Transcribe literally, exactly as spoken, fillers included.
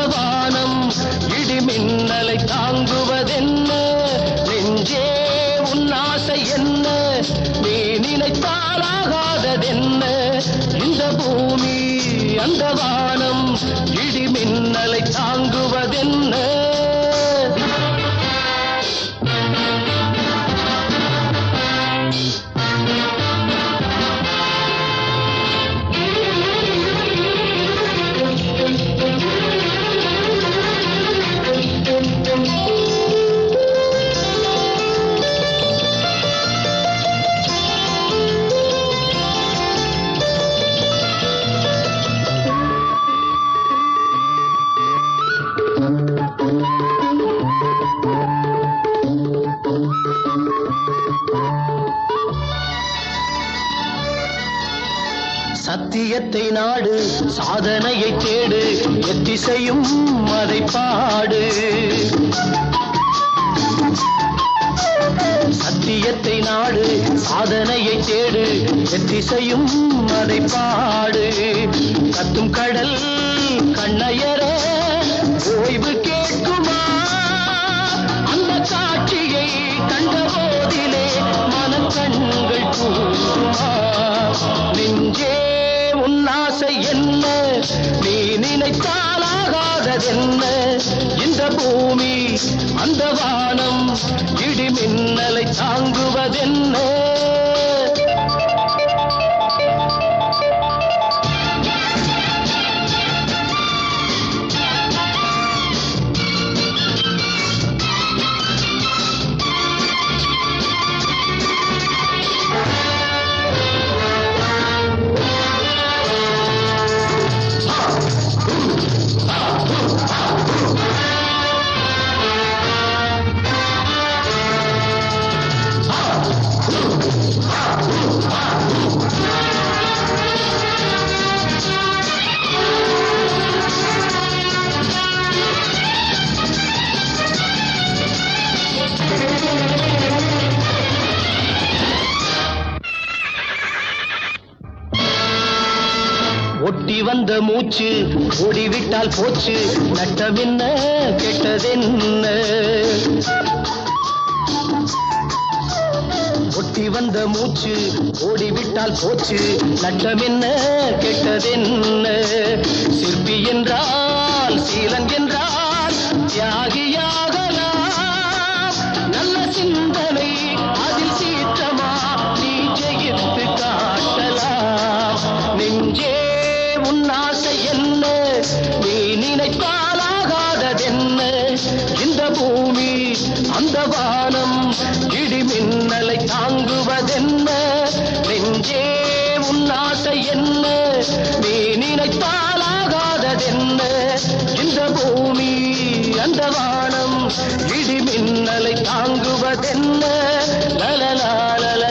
வானம் இடி மின்னலை தாங்குவதென்ன நெஞ்சே உன் ஆசை என்ன நீ நினைத்தாலாகாததென்ன இந்த பூமி அந்த வானம் இடி மின்னலை தாங்குவதென்ன சத்தியத்தை நாடு சாதனையை தேடு எத்திசையும் அதை பாடு சத்தியத்தை நாடு சாதனையை தேடு எத்திசையும் அதை பாடு கத்தும் கடல் கண்ணயர ஓய்வு கேட்குமா அந்த காட்சியை கண்ட போதிலே மனக்கண்கள் கூறுமா நெஞ்சே உன் ஆசை என்ன நீ நினைத்தாலாகாததென்ன இந்த பூமி அந்த வானம் இடி மின்னலை தாங்குவதென்ன ஒட்டி வந்த மூச்சு ஓடிவிட்டால் போச்சு நட்டமென்ன கெட்டதென்ன ஒட்டி வந்த மூச்சு ஓடிவிட்டால் போச்சு நட்டமென்ன கெட்டதென்ன சிற்பி என்றால் சீலன் என்றால் தியாகியாகலாம் நல்ல சிந்தனை அதில் சீற்றமா நீ ஜெயித்து காட்டலாம் நெஞ்சே உன் ஆசை என்ன நீ நினைத்தாலாகாததென்ன இந்த பூமி அந்த வானம் இடி மின்னலை தாங்குவதென்ன நெஞ்சே உன் ஆசை என்ன நீ நினைத்தாலாகாததென்ன இந்த பூமி அந்த வானம் இடி மின்னலை தாங்குவதென்ன லலலாலல